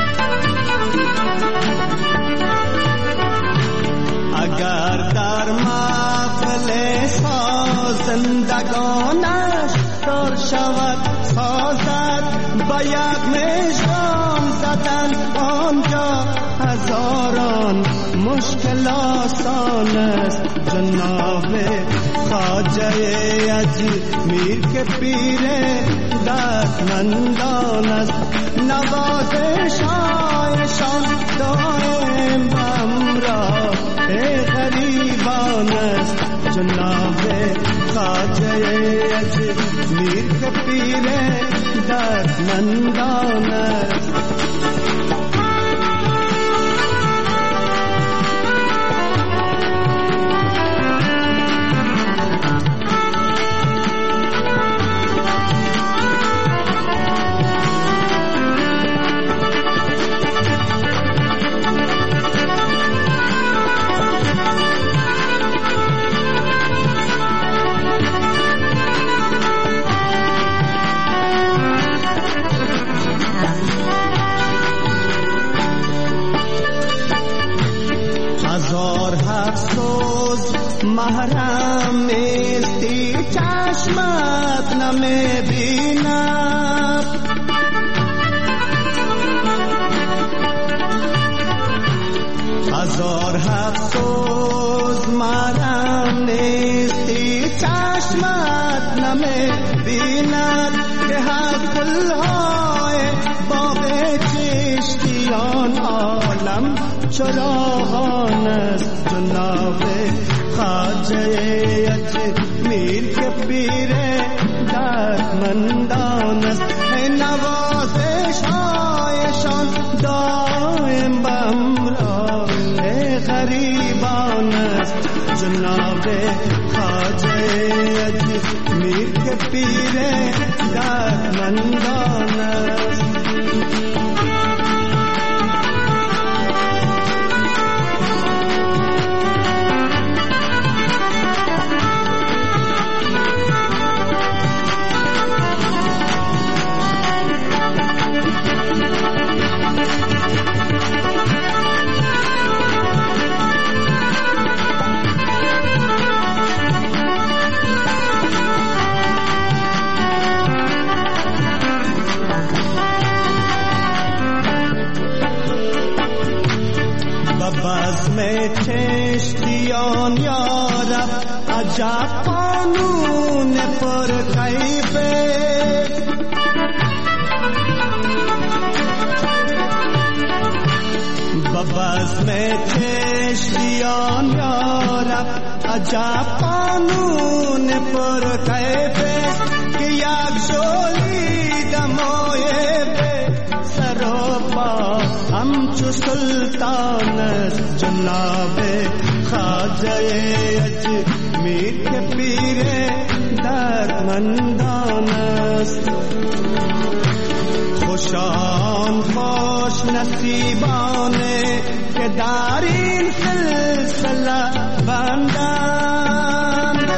G: اگر در محفل زندگانش سر شود سازد با یک مشام زدن آنجا هزاران مشکل آسان است. جناب خواجه اجمیر که پیر دردمندان است. نوازش هایشان دائم همراه غریبان است. جناب خواجه اجمیر که پیر دردمندان است. محرم استی چشمت نمیبینم. هزار افسوس محرم استی چشمت نمیبیند که هر گلهای باغ چشتیان عالم چراغان است. جناب خواجه اجمیر که پیر دردمندان است. نوازش هایشان دائم به همراه غریبان است. جناب خواجه اجمیر که پیر دردمندان است. چشتیان یارب عجب قانون پر کیفه. ببزم چشتیان یارب عجب قانون پر کیفه که یک شولی دمایه به سر و پا همچو سلطان است. جناب خواجه اجمیر که پیر دردمندان است. خوشان خوش نصیبانه که در این سلسله بندند.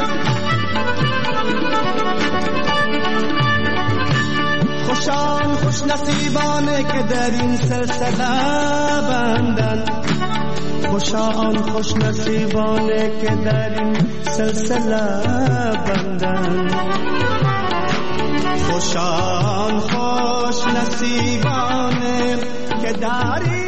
G: خوشان خوش نصیبانه که در این سلسله بندند. خوشان خوش نصیبانه که در این سلسله بندند. خوشان خوش نصیبانه که در